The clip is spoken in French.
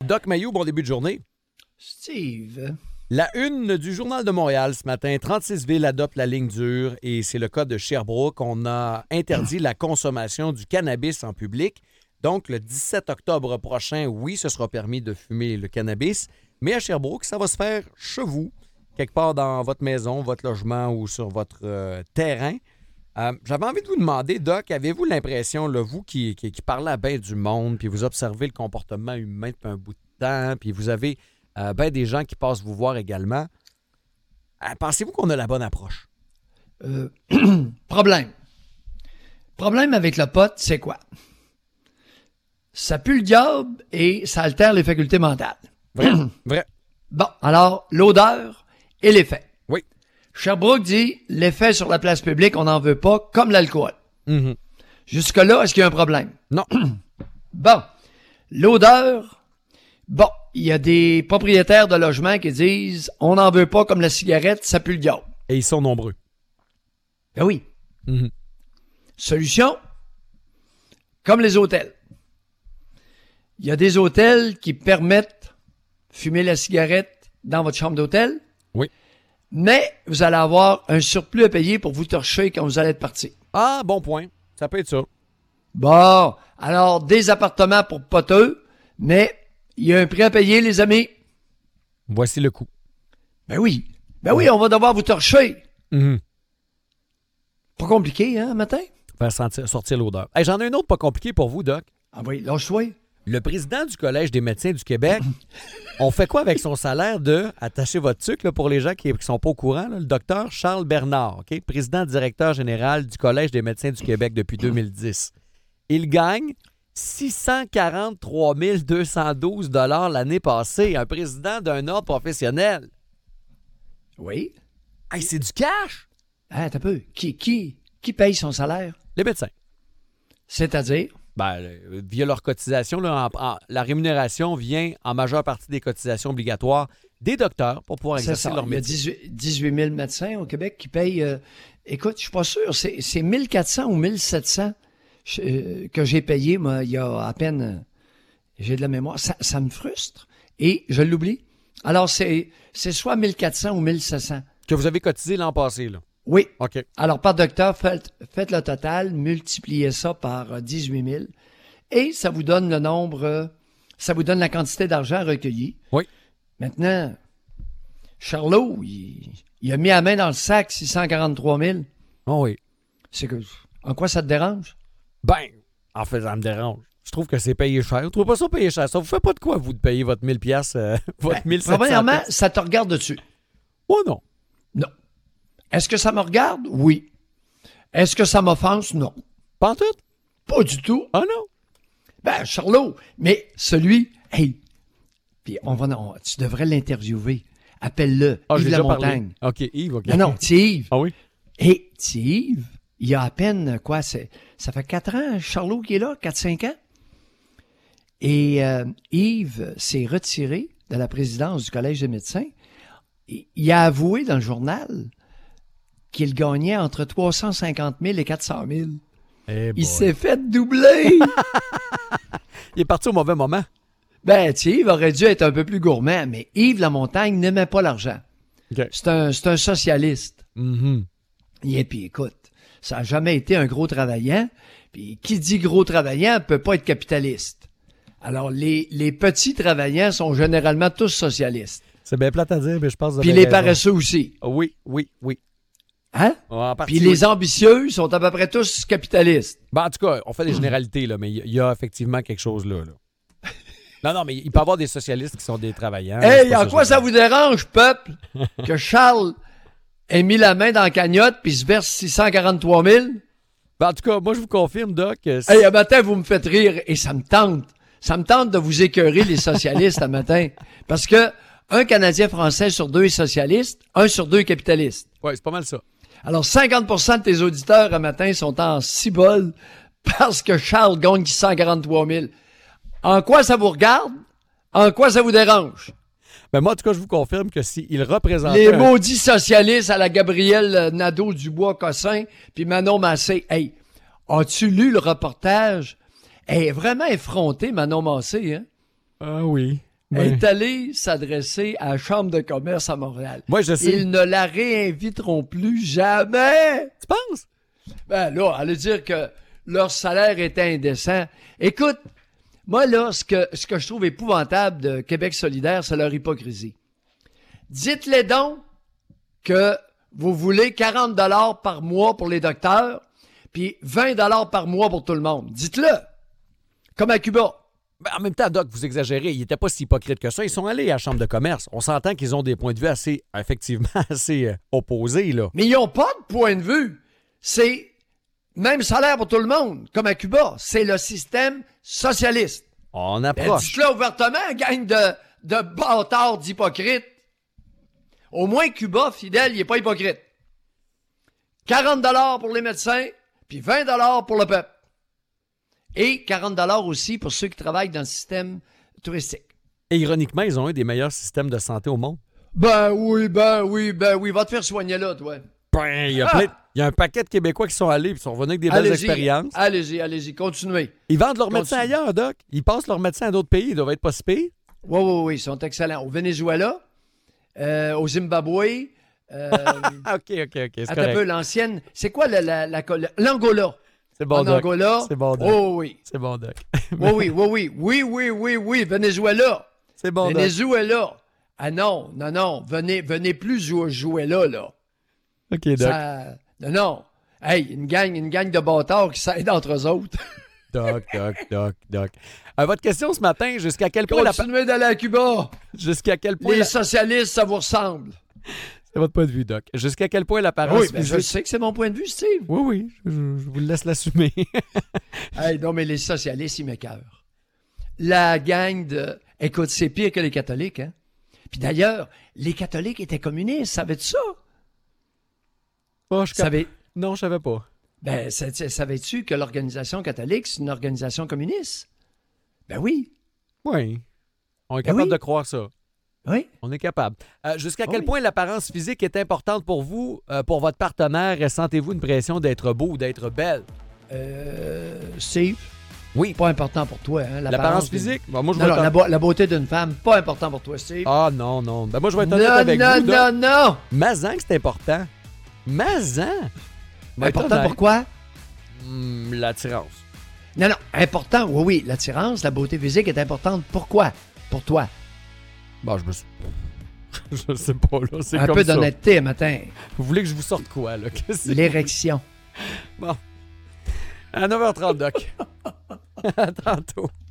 Doc Mayou, bon début de journée. Steve. La une du Journal de Montréal ce matin, 36 villes adoptent la ligne dure et c'est le cas de Sherbrooke. On a interdit la consommation du cannabis en public. Donc, le 17 octobre prochain, oui, ce sera permis de fumer le cannabis. Mais à Sherbrooke, ça va se faire chez vous, quelque part dans votre maison, votre logement ou sur votre terrain. J'avais envie de vous demander, Doc, avez-vous l'impression, là, vous qui parlez à bien du monde, puis vous observez le comportement humain depuis un bout de temps, puis vous avez bien des gens qui passent vous voir également, pensez-vous qu'on a la bonne approche? Problème. Problème avec le pot, c'est quoi? Ça pue le diable et ça altère les facultés mentales. Vrai, vrai. Bon, alors, l'odeur et l'effet. Oui. Sherbrooke dit, l'effet sur la place publique, on n'en veut pas, comme l'alcool. Mm-hmm. Jusque-là, est-ce qu'il y a un problème? Non. Bon, l'odeur, bon, il y a des propriétaires de logements qui disent, on n'en veut pas comme la cigarette, ça pue le diable. Et ils sont nombreux. Ben oui. Mm-hmm. Solution, comme les hôtels. Il y a des hôtels qui permettent de fumer la cigarette dans votre chambre d'hôtel. Oui. Mais vous allez avoir un surplus à payer pour vous torcher quand vous allez être parti. Ah, bon point. Ça peut être ça. Bon, alors des appartements pour poteux, mais il y a un prix à payer, les amis. Voici le coup. Ben oui, on va devoir vous torcher. Mm-hmm. Pas compliqué, hein, matin? Faire sortir l'odeur. Hey, j'en ai un autre pas compliqué pour vous, Doc. Ah oui, lâche-toi. Le président du Collège des médecins du Québec, on fait quoi avec son salaire de, attachez votre sucre là, pour les gens qui ne sont pas au courant, là, le docteur Charles Bernard, okay, président-directeur général du Collège des médecins du Québec depuis 2010. Il gagne 643 212 $ l'année passée, un président d'un ordre professionnel. Oui. Hey, c'est du cash! Ah, t'as peu. Qui paye son salaire? Les médecins. C'est-à-dire? Ben, via leur cotisation, là, la rémunération vient en majeure partie des cotisations obligatoires des docteurs pour pouvoir exercer leur métier. Il y a 18 000 médecins au Québec qui payent... écoute, je suis pas sûr, c'est 1400 ou 1700 que j'ai payé, moi, il y a à peine... j'ai de la mémoire. Ça me frustre et je l'oublie. Alors, c'est soit 1400 ou 1700. Que vous avez cotisé l'an passé, là? Oui. OK. Alors, par docteur, faites le total, multipliez ça par 18 000 et ça vous donne le nombre, ça vous donne la quantité d'argent recueilli. Oui. Maintenant, Charlot, il a mis la main dans le sac 643 000. Oh oui. C'est que, en quoi ça te dérange? Ben, en fait, ça me dérange. Je trouve que c'est payé cher. Vous trouvez pas ça payé cher? Ça vous fait pas de quoi, vous, de payer votre 1000 piastres, votre 1700 premièrement, ça te regarde dessus. Oh non. Non. Est-ce que ça me regarde? Oui. Est-ce que ça m'offense? Non. Pas en tout? Pas du tout. Ah non? Ben, Charlot, mais celui, hey, puis tu devrais l'interviewer. Appelle-le, Ah, Yves j'ai déjà parlé. Lamontagne. OK, Yves, OK. Non, c'est Yves. Ah oui? Et c'est Yves, il y a à peine, ça fait 4 ans, Charlot qui est là, 4-5 ans. Et Yves s'est retiré de la présidence du Collège des médecins. Il a avoué dans le journal qu'il gagnait entre 350 000 et 400 000. Hey il s'est fait doubler. Il est parti au mauvais moment. Ben, tu sais, Yves aurait dû être un peu plus gourmand, mais Yves Lamontagne n'aimait pas l'argent. Okay. C'est un socialiste. Mm-hmm. Et puis, écoute, ça n'a jamais été un gros travaillant. Puis, qui dit gros travaillant ne peut pas être capitaliste. Alors, les petits travaillants sont généralement tous socialistes. C'est bien plate à dire, mais je pense que puis les paresseux aussi. Oui. Hein? En partie, puis les ambitieux sont à peu près tous capitalistes. Ben, en tout cas, on fait des généralités, là, mais il y a effectivement quelque chose là. Non, mais il peut y avoir des socialistes qui sont des travailleurs. Hey, en quoi ça vous dérange, peuple, que Charles ait mis la main dans la cagnotte puis se verse 643 000? Ben, en tout cas, moi, je vous confirme, Doc. Hey, un matin, vous me faites rire et ça me tente. Ça me tente de vous écœurer, les socialistes, un matin. Parce que un Canadien français sur 2 est socialiste, 1 sur 2 est capitaliste. Oui, c'est pas mal ça. Alors, 50% de tes auditeurs, un matin, sont en cibole parce que Charles gagne 643 000. En quoi ça vous regarde? En quoi ça vous dérange? Ben moi, en tout cas, je vous confirme que s'il représentait... Les maudits socialistes à la Gabrielle Nadeau-Dubois-Cossin puis Manon Massé. Hey, as-tu lu le reportage? Elle est vraiment effrontée, Manon Massé, hein? Ah oui. est allé s'adresser à la Chambre de commerce à Montréal. Moi, je sais. Ils ne la réinviteront plus jamais. Tu penses? Ben là, allez dire que leur salaire était indécent. Écoute, moi là, ce que je trouve épouvantable de Québec solidaire, c'est leur hypocrisie. Dites-les donc que vous voulez 40 $ par mois pour les docteurs, puis 20 $ par mois pour tout le monde. Dites-le. Comme à Cuba. Ben, en même temps, Doc, vous exagérez. Ils n'étaient pas si hypocrites que ça. Ils sont allés à la Chambre de commerce. On s'entend qu'ils ont des points de vue assez, effectivement, assez opposés, là. Mais ils n'ont pas de point de vue. C'est même salaire pour tout le monde, comme à Cuba. C'est le système socialiste. On Ben, approche. dites-le ouvertement, gang de bâtards d'hypocrites. Au moins, Cuba, fidèle, il n'est pas hypocrite. 40 $ pour les médecins, puis 20 $ pour le peuple. Et 40 $ aussi pour ceux qui travaillent dans le système touristique. Et ironiquement, ils ont un des meilleurs systèmes de santé au monde. Ben oui. Va te faire soigner là, toi. Ben, il y a un paquet de Québécois qui sont allés et qui sont revenus avec des belles expériences. Allez-y, continuez. Ils vendent leurs médecins ailleurs, Doc. Ils passent leurs médecins à d'autres pays. Ils doivent être pas si pires. Oui, ils sont excellents. Au Venezuela, au Zimbabwe. OK. C'est Attends un correct. peu, l'ancienne. C'est quoi l'Angola? C'est bon, En Doc. Angola. C'est bon, Doc. Oh oui. C'est bon, Doc. Oui. Venezuela. C'est bon, Doc. Venezuela. Ah non. Venez plus jouer là. OK, Doc. Ça... Non. Hey, une gang de bâtards qui s'aident entre eux autres. Doc. Votre question ce matin, jusqu'à quel point Continuez d'aller à Cuba. Jusqu'à quel point Les socialistes, ça vous ressemble. C'est votre point de vue, Doc. Jusqu'à quel point l'apparence Oui, je sais que c'est mon point de vue, Steve. Oui, je vous laisse l'assumer. Hey, non, mais les socialistes, ils m'écœurent. La gang de... Écoute, c'est pire que les catholiques, hein? Puis d'ailleurs, les catholiques étaient communistes, savais-tu ça? Oh, Non, je savais pas. Ben, savais-tu que l'organisation catholique, c'est une organisation communiste? Ben oui. Oui. On est capable de croire ça. Oui. On est capable. Jusqu'à quel point l'apparence physique est importante pour vous, pour votre partenaire? Ressentez-vous une pression d'être beau ou d'être belle? Steve? Oui. Pas important pour toi, hein? L'apparence physique? Bon, moi, je la beauté d'une femme, pas important pour toi, Steve. Ah, non. Ben, moi, je vais être honnête avec vous. Non. Mazan que c'est important. Mazan? Important pourquoi? L'attirance. Non, important, oui, l'attirance, la beauté physique est importante. Pourquoi? Pour toi. Bon, je sais pas, là, c'est un comme peu ça. d'honnêteté, matin. Vous voulez que je vous sorte quoi, là? L'érection. Bon. À 9h30, Doc. À tantôt.